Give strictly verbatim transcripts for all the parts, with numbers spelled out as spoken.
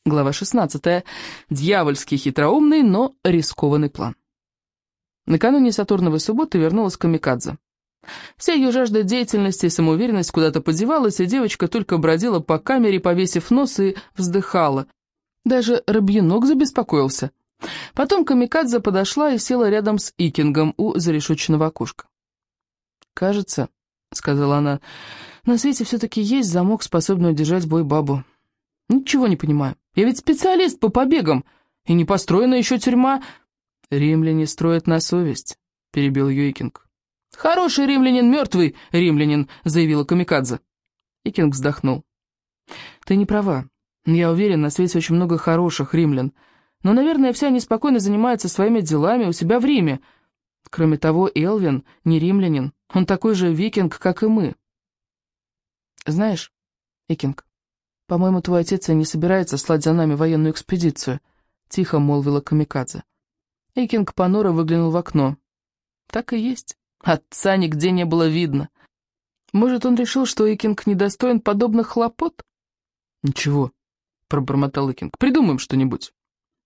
Глава шестнадцатая. Дьявольский хитроумный, но рискованный план. Накануне Сатурновой субботы вернулась Камикадзе. Вся ее жажда деятельности и самоуверенность куда-то подевалась, и девочка только бродила по камере, повесив нос, и вздыхала. Даже Рыбьенок забеспокоился. Потом Камикадзе подошла и села рядом с Икингом у зарешетченного окошка. «Кажется, — сказала она, — на свете все-таки есть замок, способный удержать бой-бабу. Ничего не понимаю. Я ведь специалист по побегам, и не построена еще тюрьма». «Римляне строят на совесть», — перебил ее Икинг. «Хороший римлянин, мертвый римлянин», — заявила Камикадзе. Икинг вздохнул. «Ты не права. Я уверен, на свете очень много хороших римлян. Но, наверное, все они спокойно занимаются своими делами у себя в Риме. Кроме того, Элвин не римлянин. Он такой же викинг, как и мы». «Знаешь, Икинг, по-моему, твой отец и не собирается слать за нами военную экспедицию», — тихо молвила Камикадзе. Икинг понуро выглянул в окно. Так и есть. Отца нигде не было видно. Может, он решил, что Икинг недостоин подобных хлопот? «Ничего», — пробормотал Икинг, — «придумаем что-нибудь».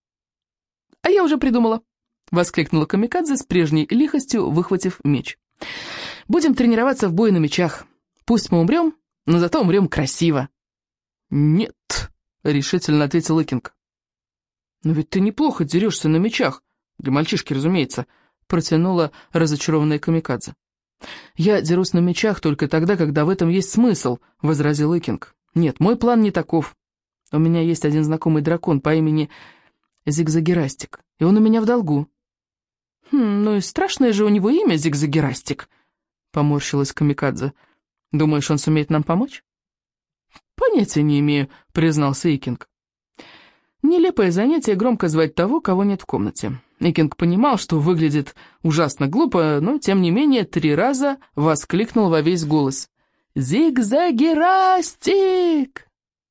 «А я уже придумала», — воскликнула Камикадзе с прежней лихостью, выхватив меч. «Будем тренироваться в бою на мечах. Пусть мы умрем, но зато умрем красиво». «Нет», — решительно ответил Икинг. «Но ведь ты неплохо дерешься на мечах. Для мальчишки, разумеется», — протянула разочарованная Камикадзе. «Я дерусь на мечах только тогда, когда в этом есть смысл», — возразил Икинг. «Нет, мой план не таков. У меня есть один знакомый дракон по имени Зигзагерастик, и он у меня в долгу». «Хм, ну и страшное же у него имя, Зигзагерастик», — поморщилась Камикадзе. «Думаешь, он сумеет нам помочь?» «Понятия не имею», — признался Икинг. Нелепое занятие громко звать того, кого нет в комнате. Икинг понимал, что выглядит ужасно глупо, но, тем не менее, три раза воскликнул во весь голос. «Зигзагерастик!»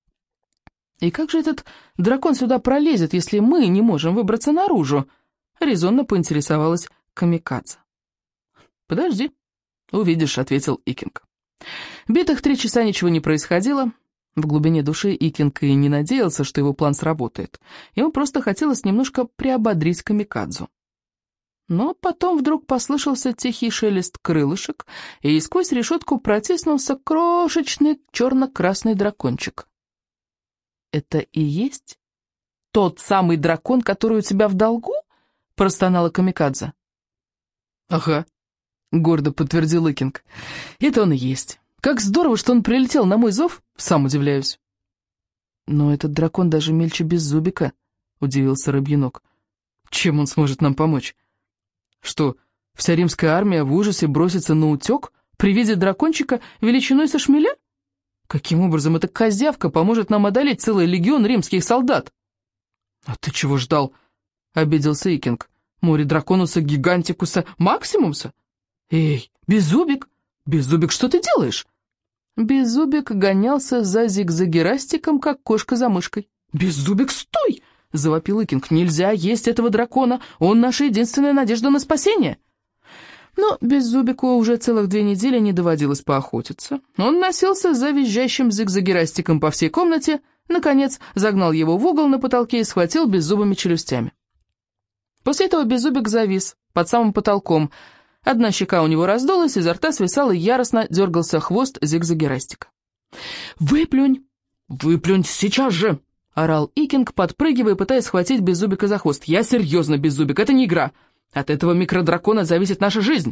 «И как же этот дракон сюда пролезет, если мы не можем выбраться наружу?» — резонно поинтересовалась Камикадзе. «Подожди, увидишь», — ответил Икинг. Битых три часа ничего не происходило. В глубине души Икинг и не надеялся, что его план сработает. Ему просто хотелось немножко приободрить Камикадзу. Но потом вдруг послышался тихий шелест крылышек, и сквозь решетку протиснулся крошечный черно-красный дракончик. «Это и есть тот самый дракон, который у тебя в долгу?» — простонала Камикадзе. «Ага», — гордо подтвердил Икинг. «Это он и есть. Как здорово, что он прилетел на мой зов, сам удивляюсь». «Но этот дракон даже мельче Беззубика», — удивился Рыбьенок. «Чем он сможет нам помочь? Что, вся римская армия в ужасе бросится на утек при виде дракончика величиной со шмеля? Каким образом эта козявка поможет нам одолеть целый легион римских солдат?» «А ты чего ждал?» — обиделся Икинг. «Море драконуса, гигантикуса, максимумса? Эй, Беззубик! Беззубик, что ты делаешь?» Беззубик гонялся за Зигзагерастиком, как кошка за мышкой. «Беззубик, стой!» — завопил Икинг. «Нельзя есть этого дракона, он наша единственная надежда на спасение». Но Беззубику уже целых две недели не доводилось поохотиться. Он носился за визжащим Зигзагерастиком по всей комнате, наконец загнал его в угол на потолке и схватил беззубыми челюстями. После этого Беззубик завис под самым потолком. Одна щека у него раздулась, изо рта свисал и яростно дергался хвост Зигзагерастика. «Выплюнь! Выплюнь сейчас же!» — орал Икинг, подпрыгивая, пытаясь схватить Беззубика за хвост. «Я серьезно, Беззубик, это не игра! От этого микродракона зависит наша жизнь!»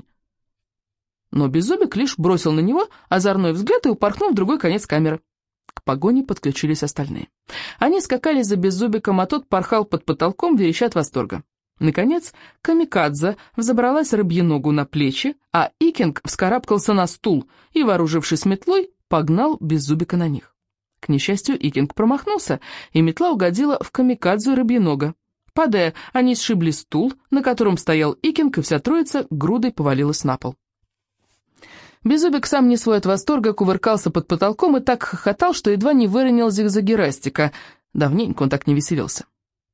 Но Беззубик лишь бросил на него озорной взгляд и упорхнул в другой конец камеры. К погоне подключились остальные. Они скакали за Беззубиком, а тот порхал под потолком, вереща от восторга. Наконец, Камикадзе взобралась Рыбьеногу на плечи, а Икинг вскарабкался на стул и, вооружившись метлой, погнал Беззубика на них. К несчастью, Икинг промахнулся, и метла угодила в Камикадзе и Рыбьенога. Падая, они сшибли стул, на котором стоял Икинг, и вся троица грудой повалилась на пол. Беззубик, сам не свой от восторга, кувыркался под потолком и так хохотал, что едва не выронил Зигзагерастика. Давненько он так не веселился.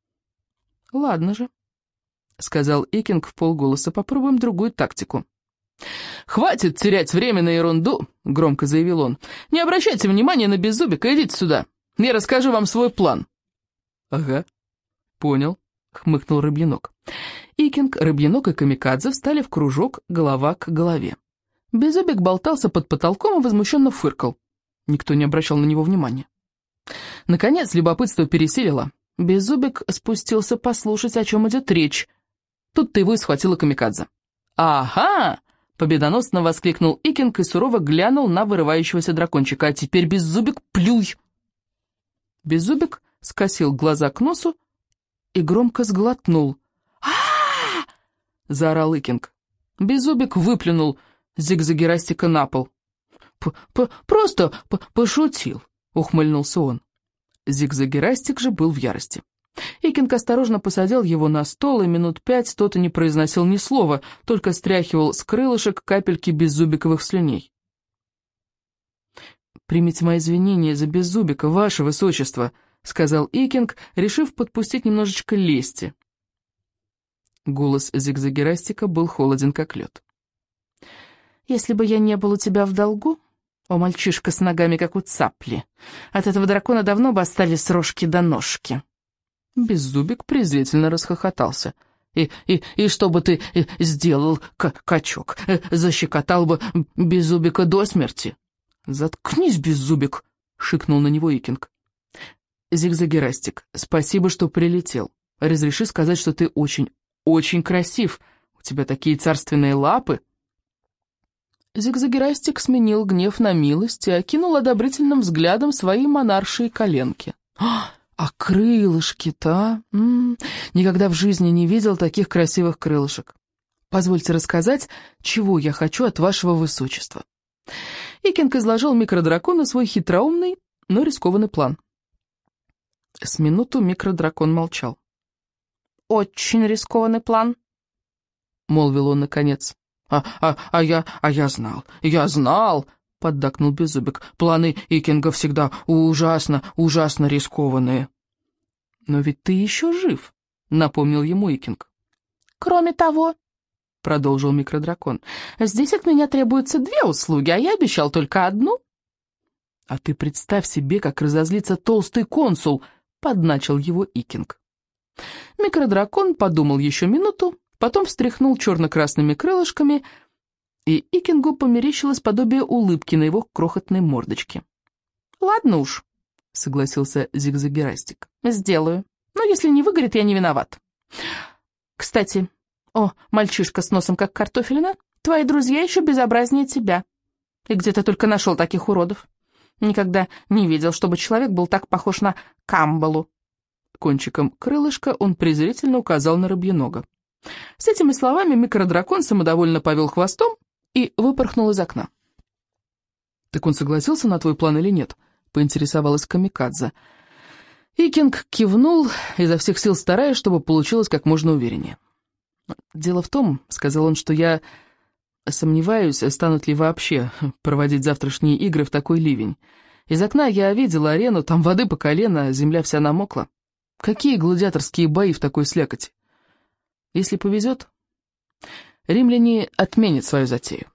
«Ладно же», — сказал Икинг вполголоса, — «попробуем другую тактику». «Хватит терять время на ерунду», — громко заявил он. «Не обращайте внимания на Беззубика, идите сюда. Я расскажу вам свой план». «Ага, понял», — хмыкнул Рыбьенок. Икинг, Рыбьенок и Камикадзе встали в кружок голова к голове. Беззубик болтался под потолком и возмущенно фыркал. Никто не обращал на него внимания. Наконец, любопытство пересилило. Беззубик спустился послушать, о чем идет речь. Тут-то его и схватила Камикадзе. «Ага!» — победоносно воскликнул Икинг и сурово глянул на вырывающегося дракончика. «А теперь, Беззубик, плюй!» Беззубик скосил глаза к носу и громко сглотнул. а заорал Икинг. Беззубик выплюнул Зигзагерастика на пол. «Просто пошутил», — ухмыльнулся он. Зигзагерастик же был в ярости. Икинг осторожно посадил его на стол, и минут пять тот и не произносил ни слова, только стряхивал с крылышек капельки беззубиковых слюней. «Примите мои извинения за Беззубика, ваше высочество», — сказал Икинг, решив подпустить немножечко лести. Голос Зигзагерастика был холоден, как лед. «Если бы я не был у тебя в долгу, о, мальчишка с ногами, как у цапли, от этого дракона давно бы остались рожки до ножки». Беззубик презрительно расхохотался. «И, и, и что бы ты сделал, качок? Защекотал бы Беззубика до смерти?» «Заткнись, Беззубик!» — шикнул на него Икинг. «Зигзагерастик, спасибо, что прилетел. Разреши сказать, что ты очень, очень красив. У тебя такие царственные лапы». Зигзагерастик сменил гнев на милость и окинул одобрительным взглядом свои монаршие коленки. «А, а крылышки-то, а? М-м, никогда в жизни не видел таких красивых крылышек. Позвольте рассказать, чего я хочу от вашего высочества». Икинг изложил микродракону свой хитроумный, но рискованный план. С минуту микродракон молчал. «Очень рискованный план», — молвил он наконец. «А, а, а, я, а я знал, я знал», — поддакнул Беззубик. «Планы Икинга всегда ужасно, ужасно рискованные». «Но ведь ты еще жив», — напомнил ему Икинг. «Кроме того», — продолжил микродракон, — «здесь от меня требуются две услуги, а я обещал только одну». «А ты представь себе, как разозлится толстый консул», — подначил его Икинг. Микродракон подумал еще минуту, потом встряхнул черно-красными крылышками, и Икингу померещилось подобие улыбки на его крохотной мордочке. «Ладно уж», — согласился Зигзагерастик, — «сделаю. Но если не выгорит, я не виноват. Кстати, о, мальчишка с носом как картофелина, твои друзья еще безобразнее тебя. И где ты только нашел таких уродов? Никогда не видел, чтобы человек был так похож на Камбалу». Кончиком крылышка он презрительно указал на Рыбьенога. С этими словами микродракон самодовольно повел хвостом и выпорхнул из окна. «Так он согласился на твой план или нет?» — поинтересовалась Камикадзе. Икинг кивнул, изо всех сил стараясь, чтобы получилось как можно увереннее. «Дело в том, — сказал он, — что я сомневаюсь, станут ли вообще проводить завтрашние игры в такой ливень. Из окна я видела арену, там воды по колено, земля вся намокла. Какие гладиаторские бои в такой слякоти? Если повезет, римляне отменят свою затею».